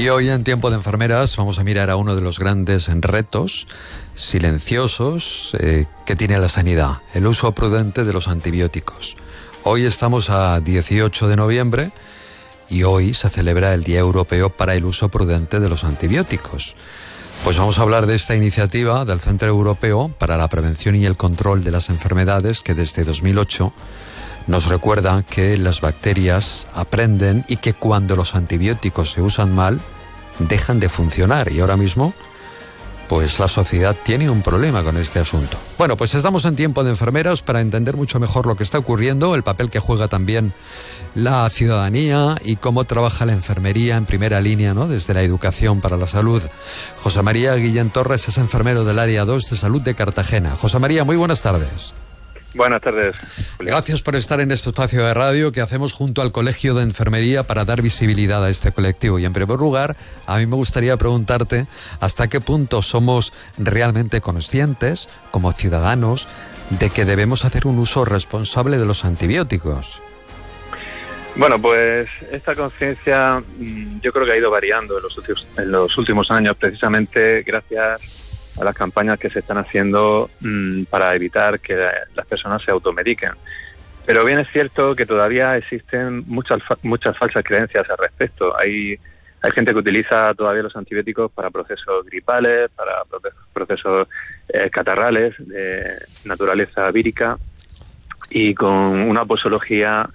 Y hoy en Tiempo de Enfermeras vamos a mirar a uno de los grandes retos silenciosos que tiene la sanidad, el uso prudente de los antibióticos. Hoy estamos a 18 de noviembre y hoy se celebra el Día Europeo para el Uso Prudente de los Antibióticos. Pues vamos a hablar de esta iniciativa del Centro Europeo para la Prevención y el Control de las Enfermedades que desde 2008 nos recuerda que las bacterias aprenden y que cuando los antibióticos se usan mal, dejan de funcionar. Y ahora mismo, pues la sociedad tiene un problema con este asunto. Bueno, pues estamos en Tiempo de Enfermeras para entender mucho mejor lo que está ocurriendo, el papel que juega también la ciudadanía y cómo trabaja la enfermería en primera línea, ¿no?, desde la educación para la salud. José María Guillén Torres es enfermero del Área 2 de Salud de Cartagena. José María, muy buenas tardes. Buenas tardes, Julián. Gracias por estar en este espacio de radio que hacemos junto al Colegio de Enfermería para dar visibilidad a este colectivo. Y en primer lugar, a mí me gustaría preguntarte hasta qué punto somos realmente conscientes, como ciudadanos, de que debemos hacer un uso responsable de los antibióticos. Bueno, pues esta conciencia yo creo que ha ido variando en los últimos años, precisamente gracias a las campañas que se están haciendo para evitar que las personas se automediquen. Pero bien es cierto que todavía existen muchas falsas creencias al respecto. Hay gente que utiliza todavía los antibióticos para procesos gripales, para procesos catarrales de naturaleza vírica y con una posología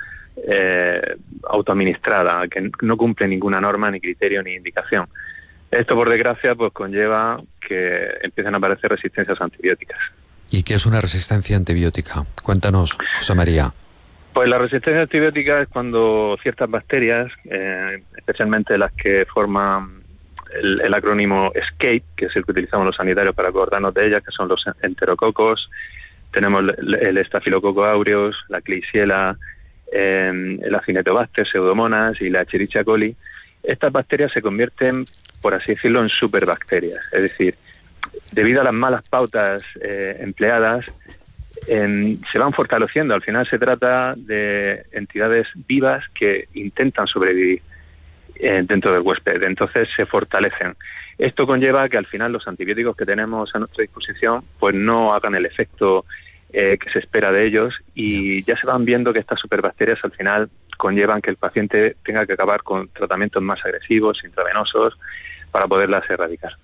autoadministrada que no cumple ninguna norma, ni criterio, ni indicación. Esto, por desgracia, pues conlleva que empiecen a aparecer resistencias antibióticas. ¿Y qué es una resistencia antibiótica? Cuéntanos, José María. Pues la resistencia antibiótica es cuando ciertas bacterias, especialmente las que forman el acrónimo ESCAPE, que es el que utilizamos los sanitarios para acordarnos de ellas, que son los enterococos, tenemos el estafilococo aureus, la Klebsiella, el Acinetobacter, Pseudomonas y la Escherichia coli. Estas bacterias se convierten, por así decirlo, en superbacterias. Es decir, debido a las malas pautas empleadas, se van fortaleciendo. Al final se trata de entidades vivas que intentan sobrevivir dentro del huésped. Entonces se fortalecen. Esto conlleva que al final los antibióticos que tenemos a nuestra disposición pues no hagan el efecto que se espera de ellos, y ya se van viendo que estas superbacterias al final conllevan que el paciente tenga que acabar con tratamientos más agresivos, intravenosos, para poderlas erradicar.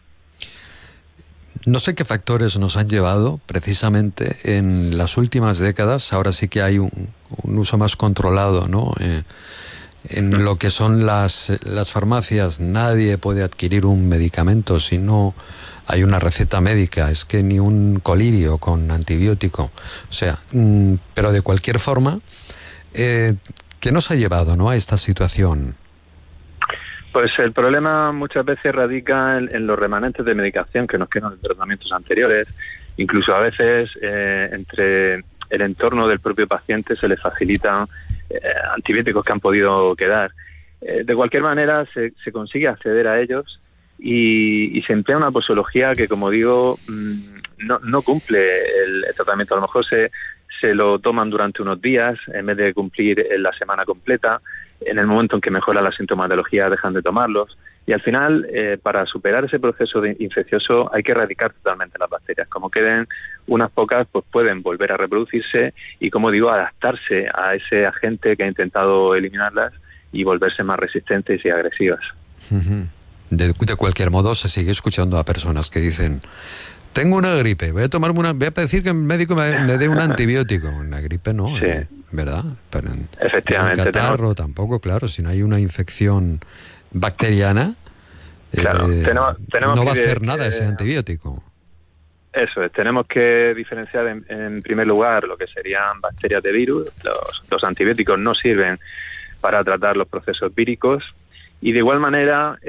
No sé qué factores nos han llevado precisamente en las últimas décadas, ahora sí que hay un uso más controlado, ¿no? En lo que son las farmacias, nadie puede adquirir un medicamento si no hay una receta médica, es que ni un colirio con antibiótico. O sea, pero de cualquier forma, ¿qué nos ha llevado, ¿no?, a esta situación? Pues el problema muchas veces radica en los remanentes de medicación que nos quedan de tratamientos anteriores. Incluso a veces entre el entorno del propio paciente se le facilitan antibióticos que han podido quedar. De cualquier manera se consigue acceder a ellos y se emplea una posología que, como digo, no cumple el tratamiento. A lo mejor se lo toman durante unos días en vez de cumplir la semana completa. En el momento en que mejora la sintomatología dejan de tomarlos, y al final para superar ese proceso infeccioso hay que erradicar totalmente las bacterias. Como queden unas pocas, pues pueden volver a reproducirse y, como digo, adaptarse a ese agente que ha intentado eliminarlas y volverse más resistentes y agresivas. De cualquier modo, se sigue escuchando a personas que dicen: tengo una gripe, voy a pedir que el médico me dé un antibiótico. Una gripe no, sí. ¿Verdad? Pero efectivamente. Un catarro tampoco, claro. Si no hay una infección bacteriana, claro, no va a hacer nada ese antibiótico. Eso es, tenemos que diferenciar en primer lugar lo que serían bacterias de virus. Los antibióticos no sirven para tratar los procesos víricos, y de igual manera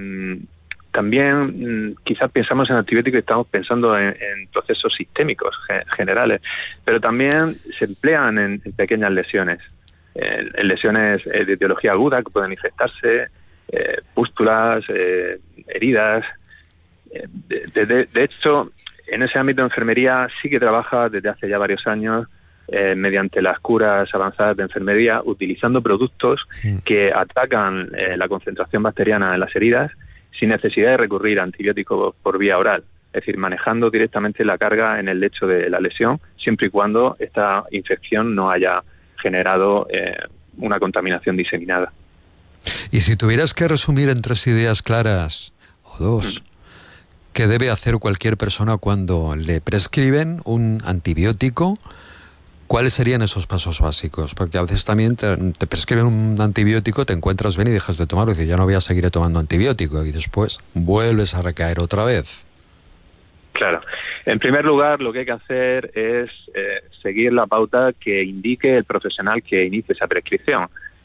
también quizás pensamos en antibióticos y estamos pensando en procesos sistémicos generales, pero también se emplean en pequeñas lesiones, en lesiones de etiología aguda que pueden infectarse, pústulas, heridas. De hecho, en ese ámbito de enfermería sí que trabaja desde hace ya varios años mediante las curas avanzadas de enfermería, utilizando productos que atacan la concentración bacteriana en las heridas sin necesidad de recurrir a antibióticos por vía oral. Es decir, manejando directamente la carga en el lecho de la lesión, siempre y cuando esta infección no haya generado una contaminación diseminada. Y si tuvieras que resumir en 3 ideas claras, o 2, ¿qué debe hacer cualquier persona cuando le prescriben un antibiótico? ¿Cuáles serían esos pasos básicos? Porque a veces también te prescriben un antibiótico, te encuentras bien y dejas de tomarlo y dices, ya no voy a seguir tomando antibiótico, y después vuelves a recaer otra vez. Claro. En primer lugar, lo que hay que hacer es seguir la pauta que indique el profesional que inicie esa prescripción.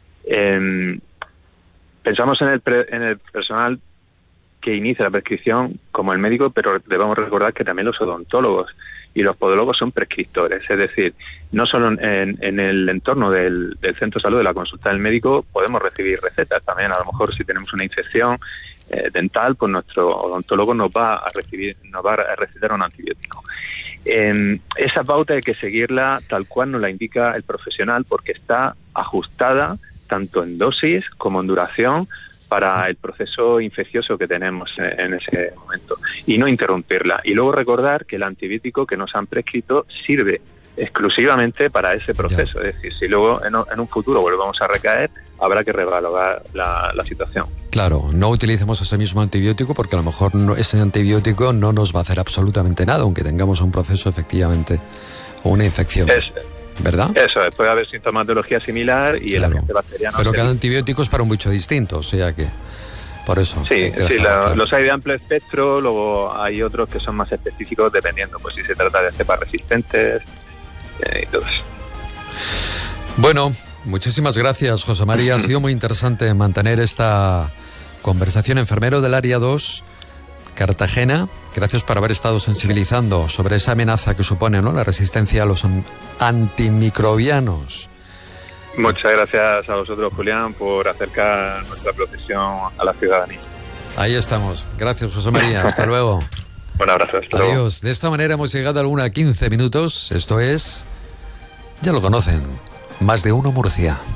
Pensamos en el personal que inicia la prescripción como el médico, pero debemos recordar que también los odontólogos y los podólogos son prescriptores. Es decir, no solo en el entorno del centro de salud, de la consulta del médico, podemos recibir recetas. También, a lo mejor, si tenemos una infección dental, pues nuestro odontólogo nos va a recetar un antibiótico. Esa pauta hay que seguirla tal cual nos la indica el profesional, porque está ajustada tanto en dosis como en duración para el proceso infeccioso que tenemos en ese momento, y no interrumpirla. Y luego recordar que el antibiótico que nos han prescrito sirve exclusivamente para ese proceso. Es decir, si luego en un futuro volvemos a recaer, habrá que reevaluar la situación. Claro, no utilicemos ese mismo antibiótico porque a lo mejor ese antibiótico no nos va a hacer absolutamente nada, aunque tengamos un proceso efectivamente o una infección. ¿Verdad? Eso, puede haber sintomatología similar y claro, el agente bacteriano... Pero cada antibiótico es para un bicho distinto, o sea que... Por eso. Sí, los hay de amplio espectro, luego hay otros que son más específicos dependiendo, pues si se trata de cepas resistentes y todo eso. Bueno, muchísimas gracias, José María. Ha sido muy interesante mantener esta conversación. Enfermero del Área 2, Cartagena. Gracias por haber estado sensibilizando sobre esa amenaza que supone, ¿no?, la resistencia a los antimicrobianos. Muchas gracias a vosotros, Julián, por acercar nuestra profesión a la ciudadanía. Ahí estamos. Gracias, José María. Hasta luego. Un abrazo. Hasta luego. Adiós. De esta manera hemos llegado a la 1:15. Esto es, ya lo conocen, Más de Uno Murcia.